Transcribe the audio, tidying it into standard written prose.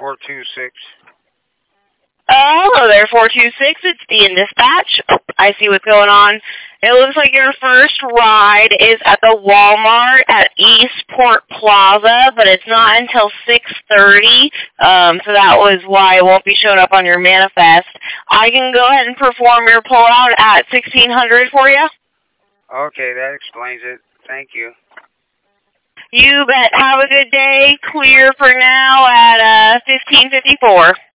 426. Hello there, 426. It's the dispatch. I see what's going on. It looks like your first ride is at the Walmart at Eastport Plaza, but it's not until 6:30. So that was why it won't be showing up on your manifest. I can go ahead and perform your pullout at 1600 for you. Okay, that explains it. Thank you. You bet. Have a good day. Clear for now at 1554.